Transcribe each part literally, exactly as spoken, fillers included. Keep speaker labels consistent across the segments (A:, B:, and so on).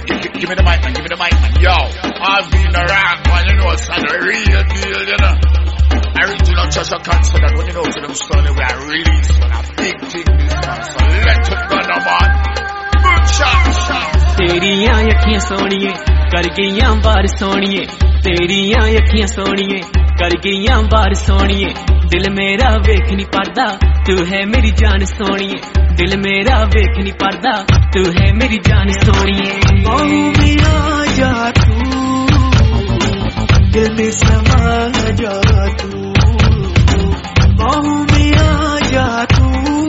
A: give, give, give me the mic, man, give me the mic, man. Yo, I've been a rock, man, you know, it's not a real deal, you know. I really don't trust a concert that when you know to them son, we are released on a big thing this man. So let it go now, man. Good shot, shot.
B: तेरियां अखियां सोनिए कर गईयां बार सोनिए तेरियां अखियां सोनिए कर गईयां बार सोनिए दिल मेरा वेख नहीं पारदा तू है मेरी जान सोनिए दिल मेरा वेख नहीं पारदा तू है मेरी जान सोनिए
C: बाहों में आ जा तू दिल में समा जा तू बाहों में आ जा तू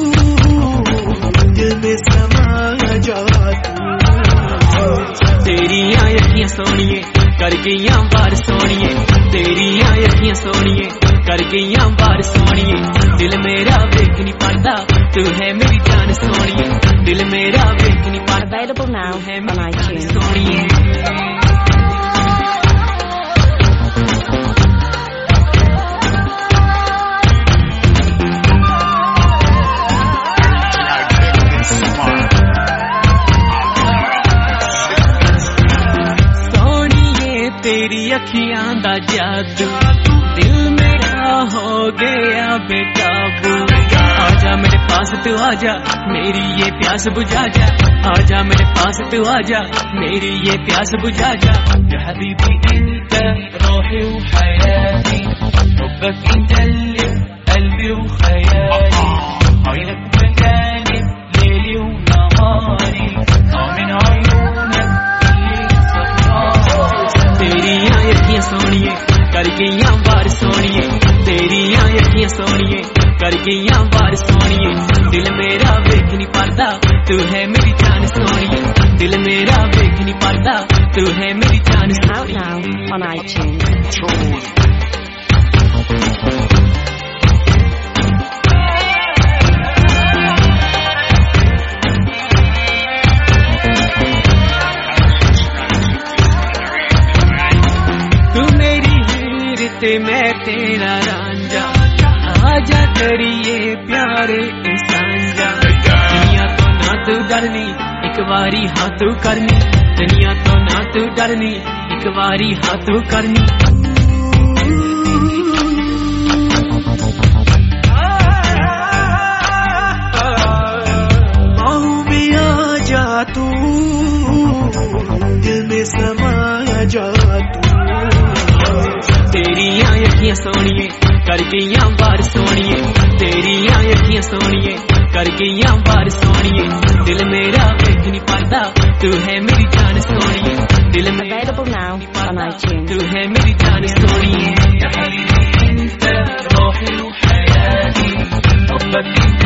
C: दिल में समा जा तू
B: तेरियां अखियां सोनिए कर गईयां बार सोनिए तेरियां अखियां सोनिए कर गईयां बार सोनिए दिल मेरा वेख नहीं पारदा तू है मेरी जान सोनिए दिल मेरा वेख नहीं पारदा
D: Available now
B: है
D: on iTunes.
B: सोनिए तेरी अखियां दा जादू दिल मेरा हो गया बेकाबू आजा मेरे पास तू आजा मेरी ये प्यास बुझा जा आजा मेरे पास तू आजा मेरी ये प्यास बुझा जा या हबीबी انت روحي وحياتي حبك انت اللي قلبي وخيالي عينك مكاني ليلي ونهاري من عيونك तेरियां अखियां सोनिए कर गईयां बार सोनिए तेरियां अखियां सोनिए कर गईयां बार सोनिए दिल मेरा वेख नहीं पारदा तू है मेरी जान सोनिए दिल मेरा वेख नहीं पारदा तू है मेरी जान
D: Out now on iTunes.
B: ते मैं तेरा रांझा आजा करिए प्यारे सांझा दुनिया तो ना तू डरनी एक बारी हाँ तू करनी दुनिया तो ना तू डरनी एक बारी हाँ तू करनी
C: बाहों में आ जा तू दिल में समा जा तू
B: तेरियां अखियां सोनिए कर गईयां बार सोनिए तेरियां अखियां सोनिए कर गईयां बार सोनिए दिल मेरा वेख नहीं पारदा तू है मेरी जान सोनिए दिल में
D: Available now on iTunes.
B: तू है मेरी जान सोनिए या हबीबी انت روحي وحياتي حبك